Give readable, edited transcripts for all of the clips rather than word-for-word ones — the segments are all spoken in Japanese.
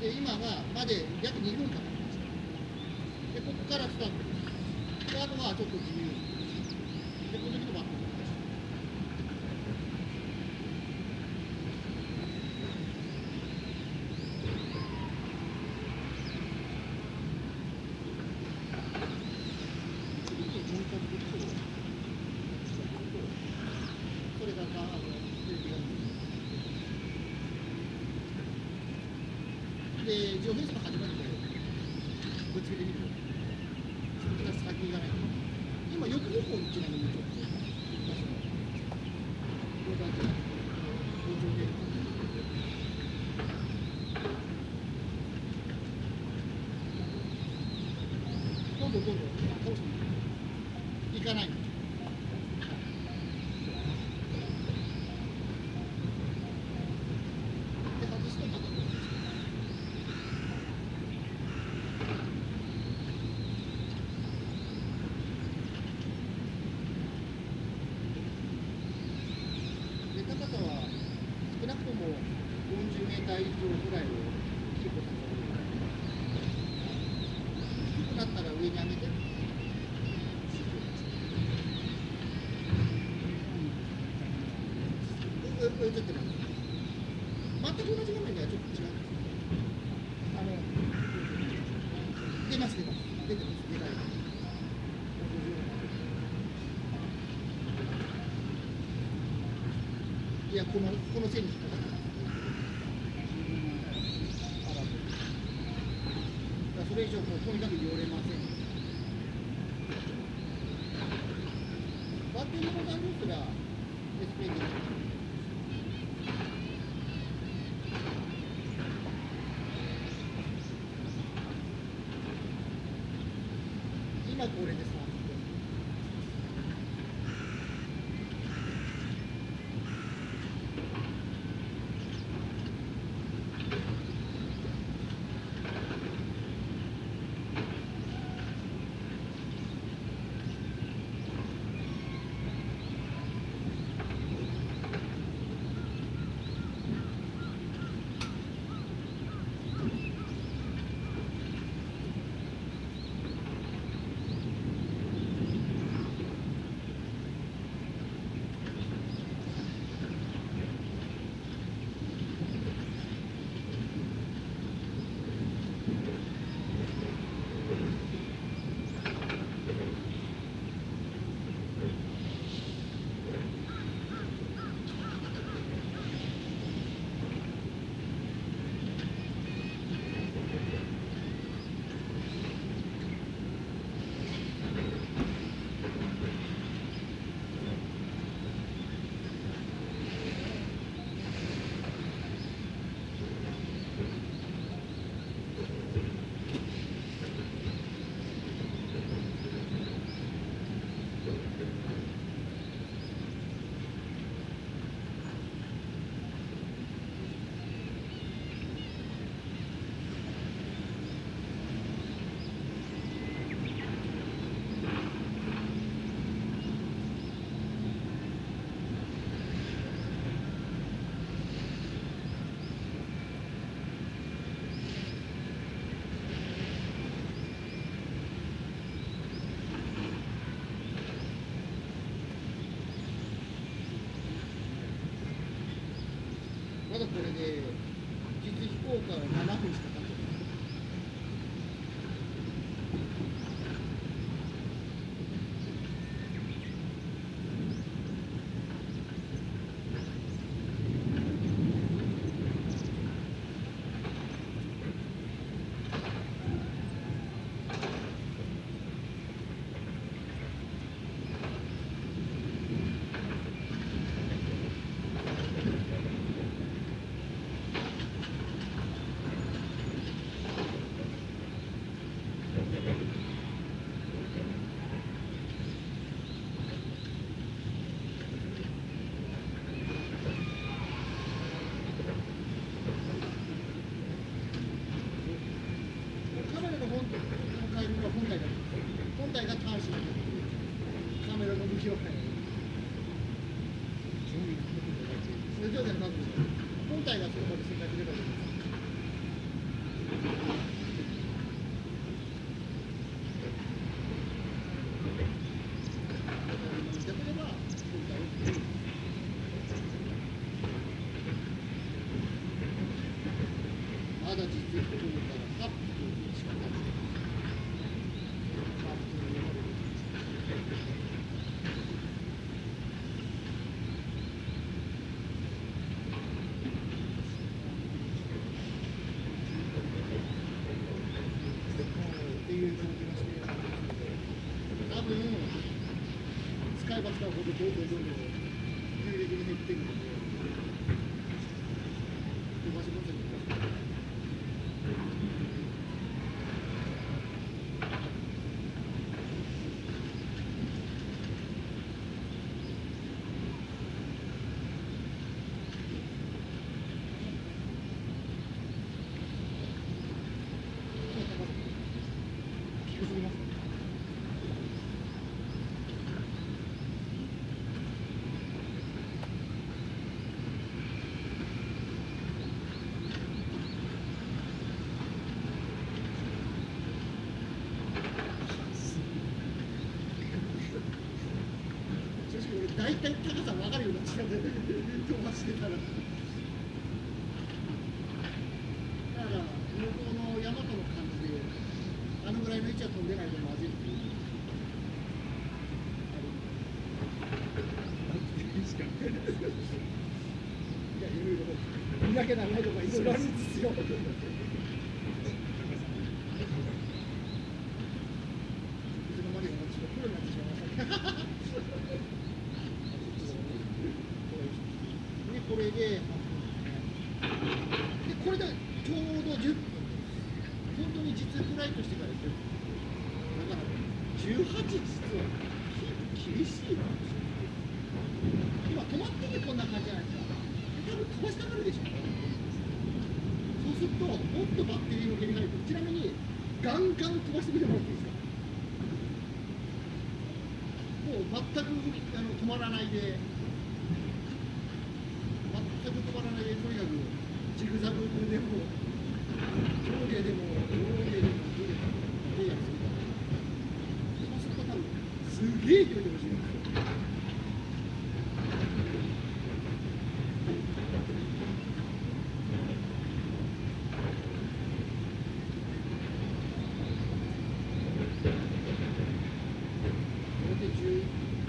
で、今がまで約2分かかりました。で、ここからスタートです。で、あとはちょっと自由に。で、この時のバックです。それがで、上下線が始まるとぶつけてみると、それが先がない。今、横方向にちなみにちょっと、こういう感じで、上下どんどんどんどん、行かないの。で、外すとまたこうです。で、高さは少なくとも40メーター以上ぐらいをキープさせる。低くなったら上に上げて。映ってます。全く同じ画面ではちょっと違うんです。出ます、出ます。出てます、出ない。いや、この線に引っかかってます。それ以上もうとにかく寄れません。バッテリーのボタンですら、ディスプレイできます。今これで3分。まだこれで実飛行から7分しか経ってない。本体がターンしなきゃいけない。カメラの向きを変える。通常ではまず本体がそこまで旋回すればいいです。 まだ実績というか、8分しかない。っていう感じがして、多分使えば使うほどどんどん急激に減っていくので、飛ばしませんね。低すぎます。大体高さ分かるような力で飛ばしてたら。だから向こうの山との感じで、あのぐらいの位置は飛んでないとまずいっていう。いや、いろいろ見なきゃならないとかいろいろあるんですよ。いつの間にか私がプロになってしまいましたね。で、これで、これでちょうど10分。本当に実フライトしてから10分。だから18実は厳しいかもしれない。今止まっててこんな感じじゃないですか。多分飛ばしたがるでしょ。そうするともっとバッテリーの減りが入る。ちなみにガンガン飛ばしてみてもらっていいですか。もう全く止まらないで。全く止まらないで、とにかくジグザグでも上下でも上下でも上下でもレイヤーするから、そうすると多分すげえ勢いでほしいんですよ。これで11。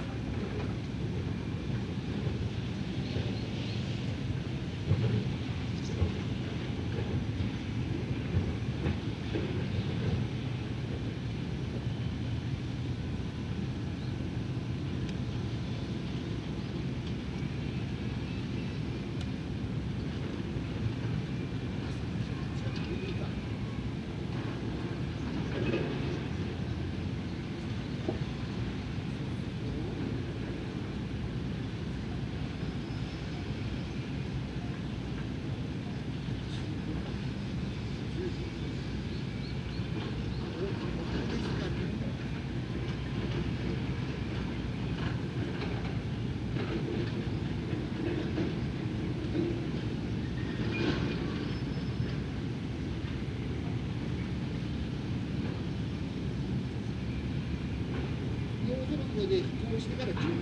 これで飛行してから12分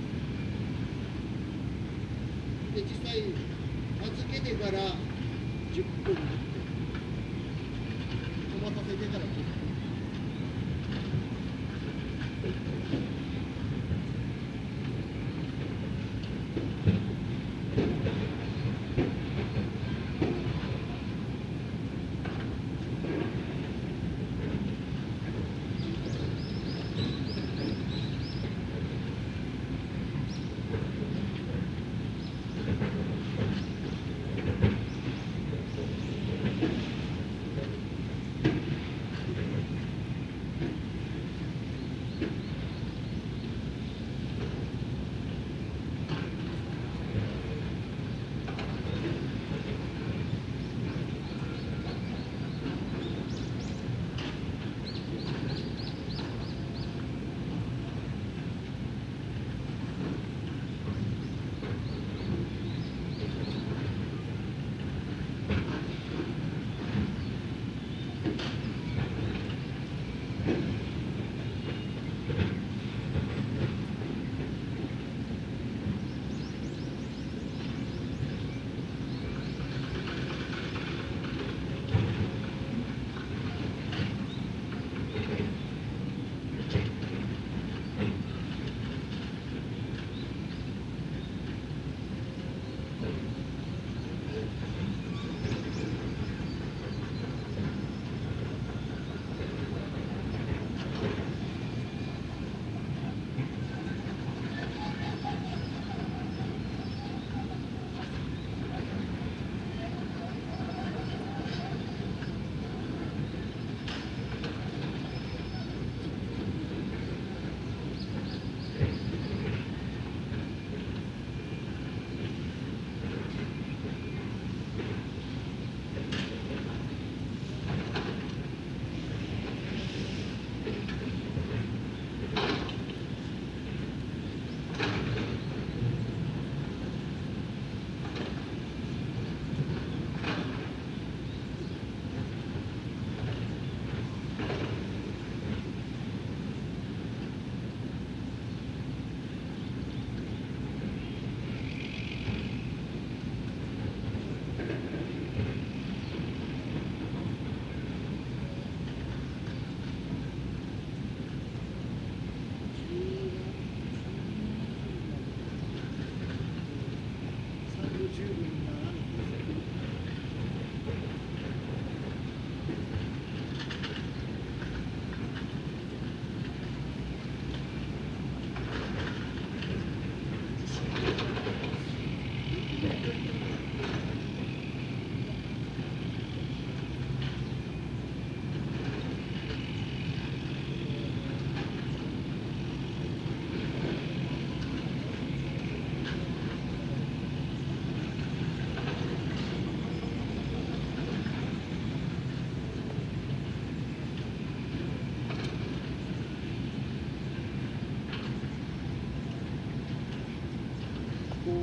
で、実際預けてから10分止まさせてから10分。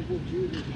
10秒。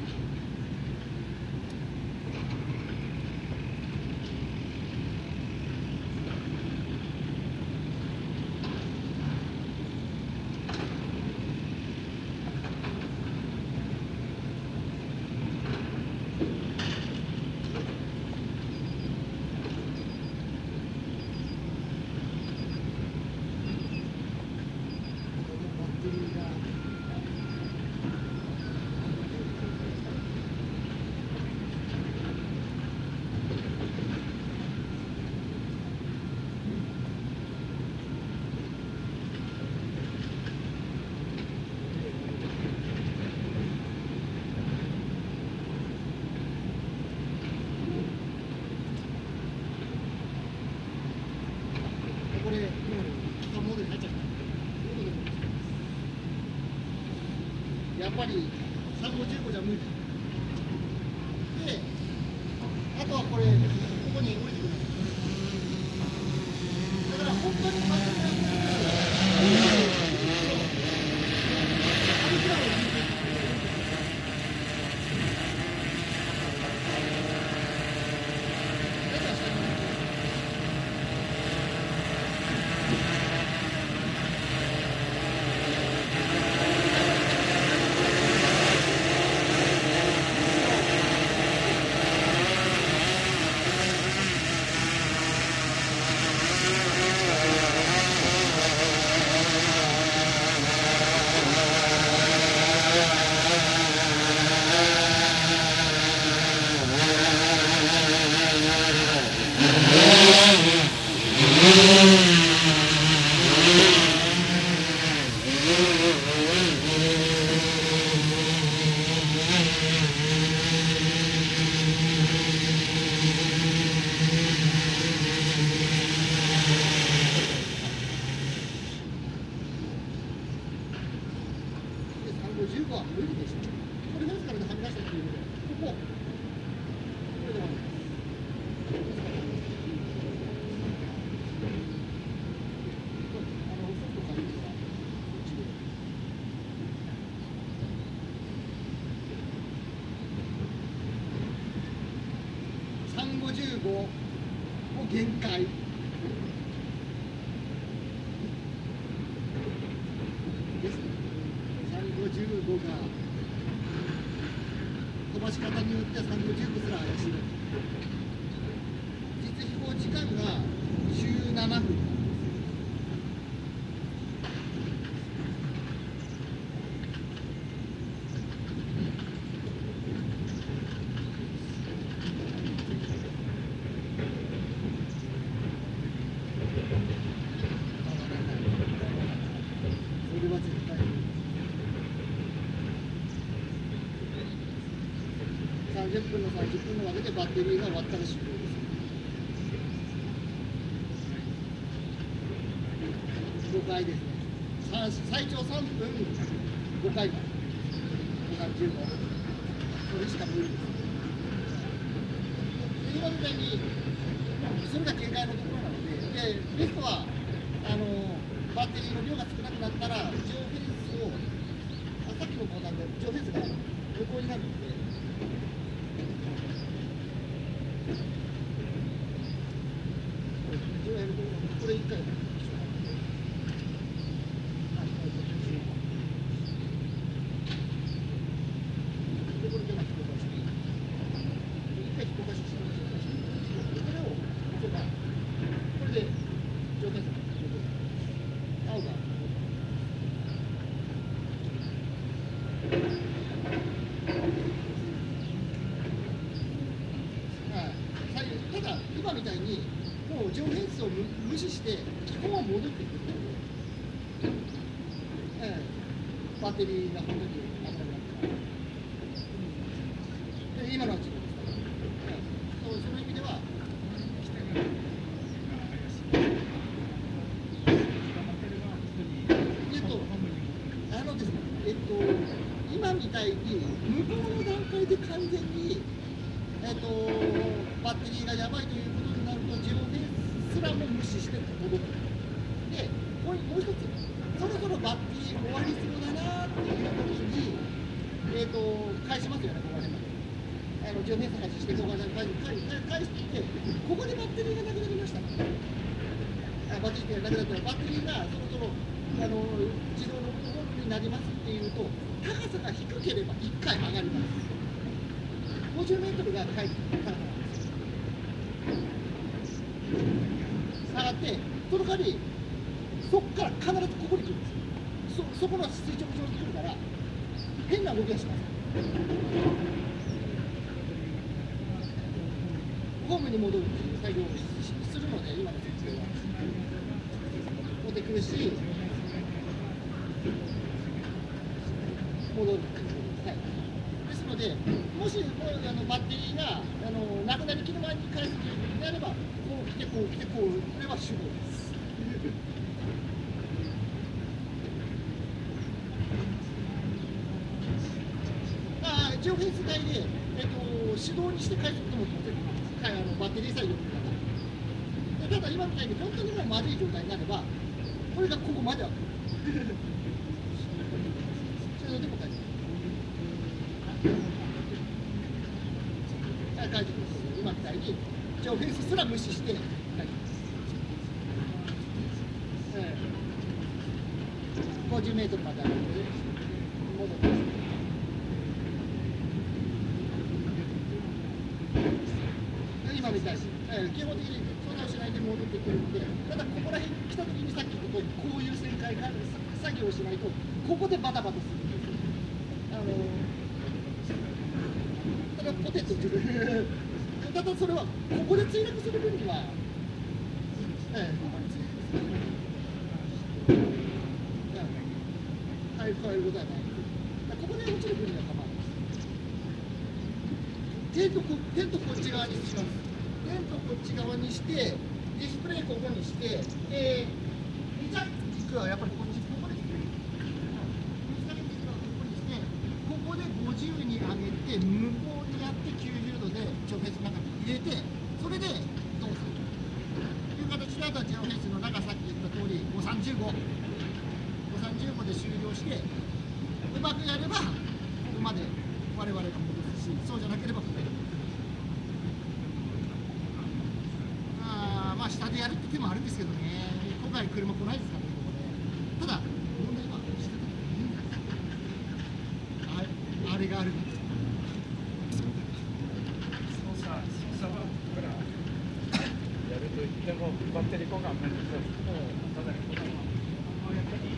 これ、もう、モードに入っちゃった。やっぱり、3515じゃ無理。で、あとはこれ、ここに降りてくる。だから、本当にバッテリーが15は無理でしょ。これフェンスからはみ出したっていうので、ここれでも35も限界。35が飛ばし方によっては35すら怪しい。実飛行時間が17分。それは絶対30分の30分のわけでバッテリーが終わったら終了です。5回ですね。最長3分5回まで。535。それしか無理です。今みたいにそれが限界のところなので、ベストはバッテリーの量が少なくなったら上フェンスをさっきの講談で上フェンスが横になるので。これ1回ただ今みたいにもう上フェンスを無視して基本は戻ってくるので、バッテリーが本当に危なくなったら、今のは自分ですから、その意味ではですね、今みたいに向こうの段階で完全にバッテリーがやばいということになると、自分ですらも無視して戻ってくる。で、もう一つ、そろそろバッテリー終わりそうだなっていう時に、 返しますよね、ここら辺まで。10年差して、ここら辺返して、ここでバッテリーがなくなりましたから、バッテリーがなくなったら、バッテリーがそろそろ自動のモードになりますっていうと、高さが低ければ1回上がります。50メートルが高さなんですよ。上がって、その代わり、そこから必ずここに来るんですよ。そこの垂直上に来るから、変な動きがします。ホームに戻るっていう作業をするので、今の説明は。戻ってくるし、戻るっていうことです。はい。ですので、もしバッテリーがなくなりきる前に返すということであれば、こう来て、こう来て、こう、これは手動です。ジオフェンス台で、手動にして返すことも当然バッテリーさえ良くならただ今みたいに本当にもうまずい状態になれば、これがここまでは手動でも返す。返してください。今みたいにジオフェンスすら無視して返してください。50メートルまで上がって戻って。今みたいに、基本的にそんなをしないで戻ってくるので、ただここら辺に来たときにさっき言ったようにこういう旋回が作業をしないと、ここでバタバタするんですよ。ただポテトただそれはここで墜落する分には、ここに墜落する分には変えることはない。ここで落ちる分には構わないです。テントこっち側にします。テントこっち側にして、ディスプレイここにして、で、リチャージ軸はやっぱりこですね。リチャージ軸はここにして、ここで50に上げて、向こうにやって90度でジオフェンスの中に入れて、それでどうするという形で、あとはジオフェンスの中、さっき言った通り、535で終了して、うまくやれば、ここまで我々が戻すし、そうじゃなければここで。まあ下でやるって手もあるんですけどね、今回車来ないですからね、ここで。ただ、問題は下で見えない。あれがあるんです。 操作はこれやると言ってもバッテリー交換めんどくさいです。ただこのやっぱり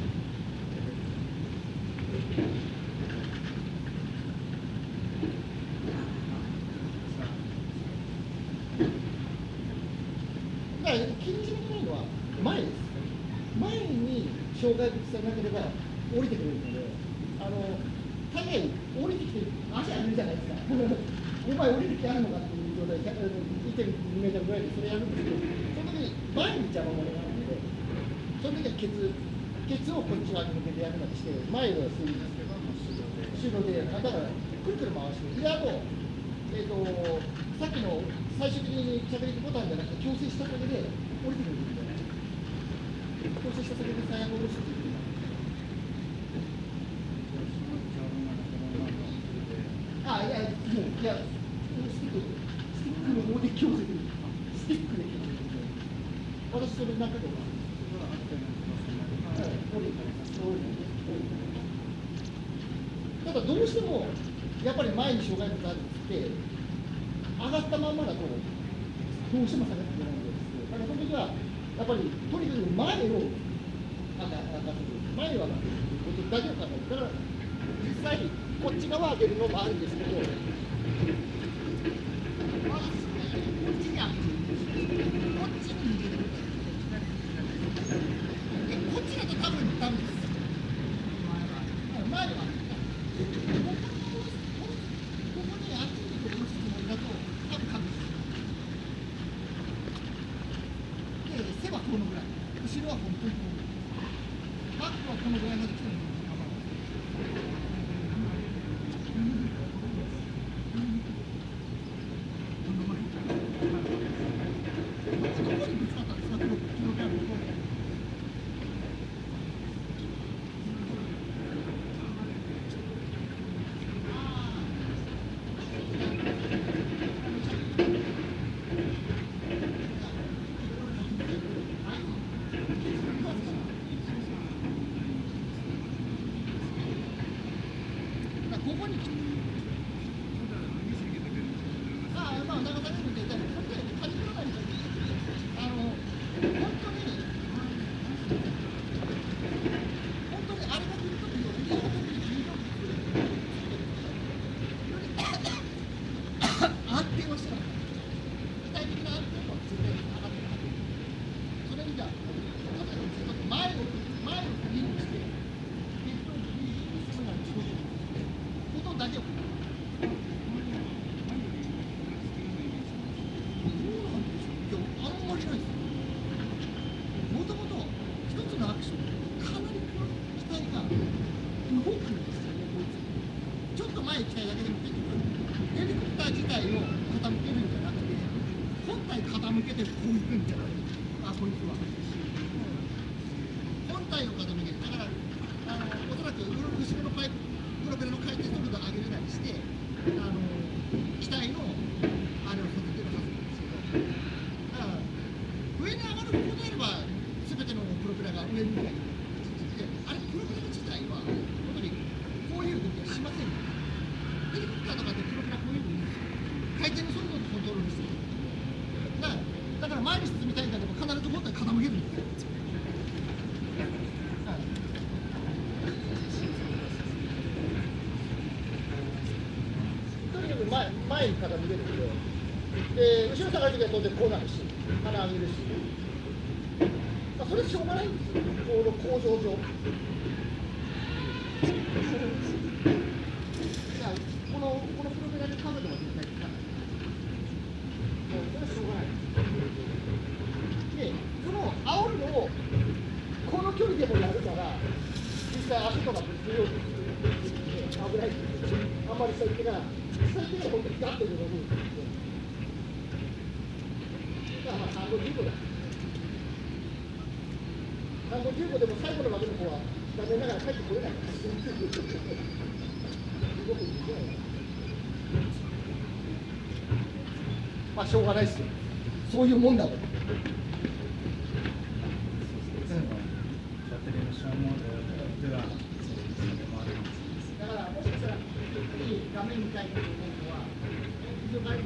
気にしなきゃいけないのは前です。前に障害物さえなければ降りてくれるので、大概降りてきて足上げるじゃないですか。お前降りる気あるのかっていう状態で 1.2 メートルぐらいでそれやるんですけど、その時に前に邪魔者があるので、その時はケツをこっち側に向けてやるなりして、前をするんですけど、手動で、だからくるくる回して、あと、さっきの最終的に着陸ボタンじゃなくて、強制しただけで降りてくるんで、強制しただけで最悪下ろすっていう。いや、スティックの方で強制できる。スティックできる。私、それ何回かただ、どうしても、やっぱり前に障害物あるって、上がったまんまだと、どうしても下がっていけないんです。だから、その時は、やっぱり、とにかく前を上がってくる。前は上がってくる。大丈夫かと。だから、実際、こっち側上げるのもあるんですけど、こっちに上げる。こっちに入れる。こっちだと多分ダメです。前は。ここにあっちにこの質問だと多分確実。で、背はこのぐらい。後ろは本当にこのぐらい。バックはこのぐらいまで来てるので構わない。 広いんですよ。もともと一つのアクションでかなりこの機体が動くんですよね、こいつ。ちょっと前行きたいだけでも結局ヘリコプター自体を傾けるんじゃなくて本体傾けてこう行くんじゃない。こいつは本体を傾ける。だからおそらく後ろのプロペラの回転速度を上げれないして機体のあれをさせてるはずなんですけど、だから上に上がる方であれば全てのプロペラが上に向かいで、あれプロペラ自体は本当にこういう動きはしませんよ。ヘリコプターとかってプロペラこういうふうに回転の速度をコントロールしてる。だから前に進みたいんだけど必ず本体傾けるんですよ。とにかく前に傾けるんで、後ろ下がるときは当然こうなるし、鼻上げるし、それしょうがないんですよ、構造上。このプロペラで角度は絶対つかない。それはしょうがない。で、その煽るのをこの距離でもやるから、実際足とかぶつけようとする危ないんですよ。あんまりそう言ってから、実際手が本当にガッと動くんですよ。だから3度15だ。3度15でも最後の枠の方は残念ながら帰ってこれないから。動くんですよ。しょうがないですよ。そういうもんだもん。だからもしかしたら画面みたいなものは非常に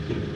す。